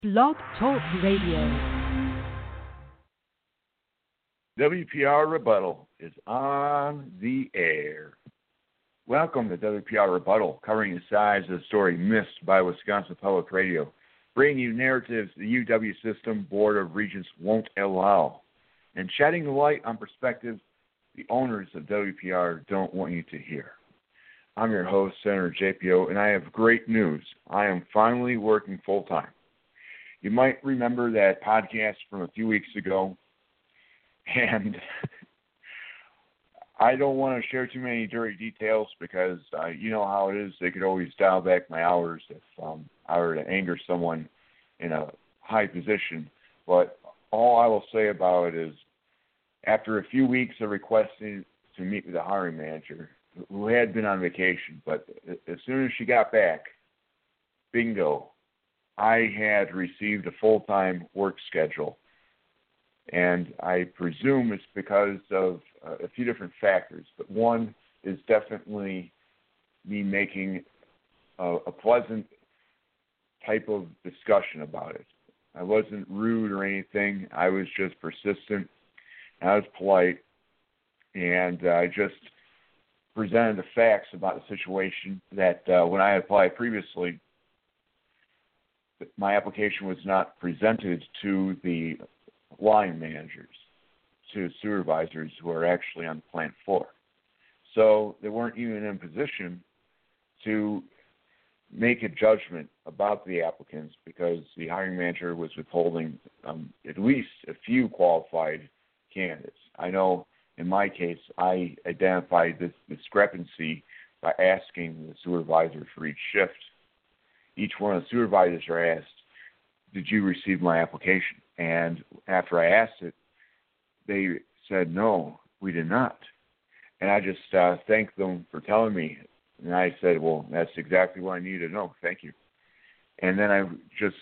Blog Talk Radio. WPR Rebuttal is on the air. Welcome to WPR Rebuttal, covering the sides of the story missed by Wisconsin Public Radio, bringing you narratives the UW System Board of Regents won't allow, and shedding light on perspectives the owners of WPR don't want you to hear. I'm your host, Senator JPO, and I have great news. I am finally working full-time. You might remember that podcast from a few weeks ago, and I don't want to share too many dirty details because you know how it is. They could always dial back my hours if I were to anger someone in a high position. But all I will say about it is after a few weeks of requesting to meet with the hiring manager, who had been on vacation, but as soon as she got back, bingo, I had received a full-time work schedule. And I presume it's because of a few different factors, but one is definitely me making a pleasant type of discussion about it. I wasn't rude or anything. I was just persistent. I was polite, and I just presented the facts about the situation that when I applied previously, my application was not presented to the line managers, to supervisors who are actually on the plant floor. So they weren't even in position to make a judgment about the applicants because the hiring manager was withholding at least a few qualified candidates. I know in my case, I identified this discrepancy by asking the supervisor for each shift. Each one of the supervisors are asked, did you receive my application? And after I asked it, they said, no, we did not. And I just thanked them for telling me. And I said, well, that's exactly what I needed to know. Thank you. And then I just,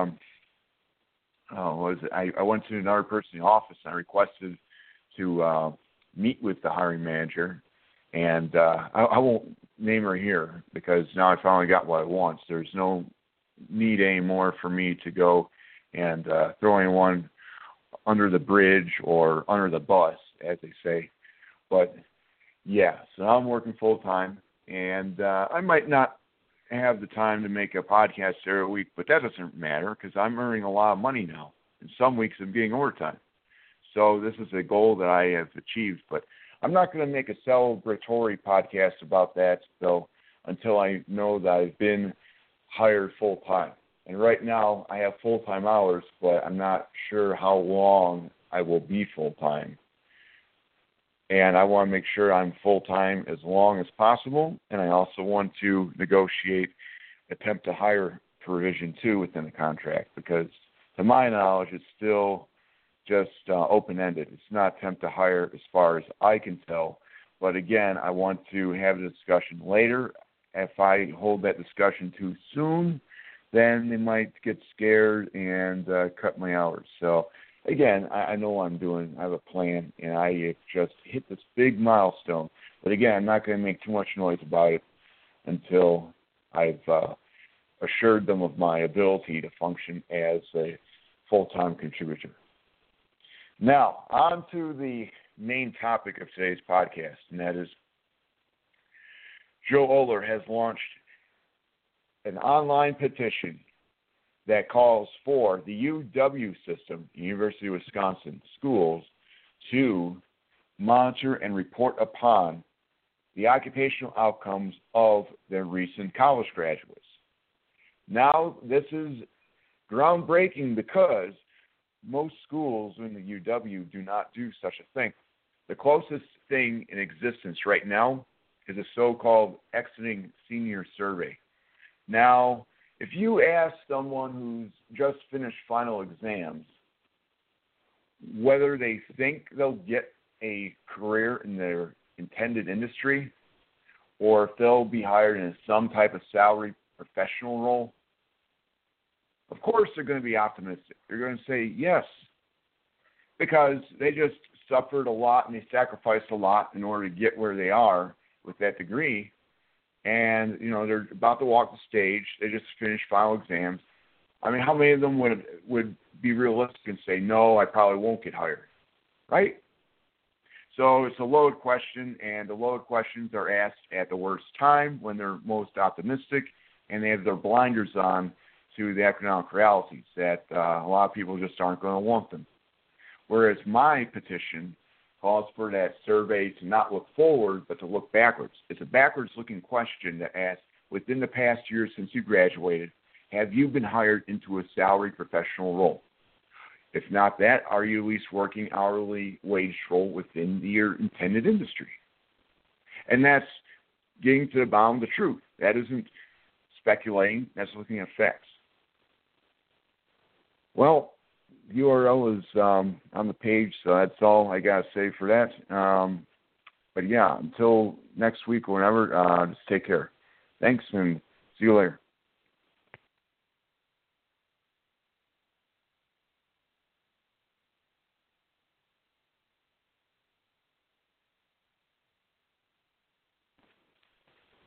I went to another person in the office and I requested to meet with the hiring manager. And I won't name her here because now I finally got what I want. So there's no need anymore for me to go and throw anyone under the bridge or under the bus, as they say. But, yeah, so I'm working full-time, and I might not have the time to make a podcast every week, but that doesn't matter because I'm earning a lot of money now. In some weeks I'm getting overtime. So this is a goal that I have achieved, but I'm not going to make a celebratory podcast about that, though, until I know that I've been hired full-time. And right now I have full-time hours, but I'm not sure how long I will be full-time. And I want to make sure I'm full-time as long as possible, and I also want to negotiate attempt to hire provision 2 within the contract because, to my knowledge, it's still just open-ended. It's not attempt to hire as far as I can tell. But again, I want to have a discussion later. If I hold that discussion too soon, then they might get scared and cut my hours. So again, I know what I'm doing. I have a plan, and I just hit this big milestone. But again, I'm not going to make too much noise about it until I've assured them of my ability to function as a full-time contributor. Now, on to the main topic of today's podcast, and that is Joe Oler has launched an online petition that calls for the UW system, University of Wisconsin schools, to monitor and report upon the occupational outcomes of their recent college graduates. Now, this is groundbreaking because most schools in the UW do not do such a thing. The closest thing in existence right now is a so-called exiting senior survey. Now, if you ask someone who's just finished final exams whether they think they'll get a career in their intended industry or if they'll be hired in some type of salary professional role, of course they're going to be optimistic. They're going to say yes, because they just suffered a lot and they sacrificed a lot in order to get where they are with that degree. And, you know, they're about to walk the stage. They just finished final exams. I mean, how many of them would be realistic and say, no, I probably won't get hired, right? So it's a loaded question, and the loaded questions are asked at the worst time when they're most optimistic, and they have their blinders on to the economic realities that a lot of people just aren't going to want them. Whereas my petition calls for that survey to not look forward, but to look backwards. It's a backwards-looking question that asks, within the past year since you graduated, have you been hired into a salaried professional role? If not that, are you at least working hourly wage role within your intended industry? And that's getting to the bottom of the truth. That isn't speculating. That's looking at facts. Well, the URL is on the page, so that's all I got to say for that. But yeah, until next week or whenever, just take care. Thanks, and see you later.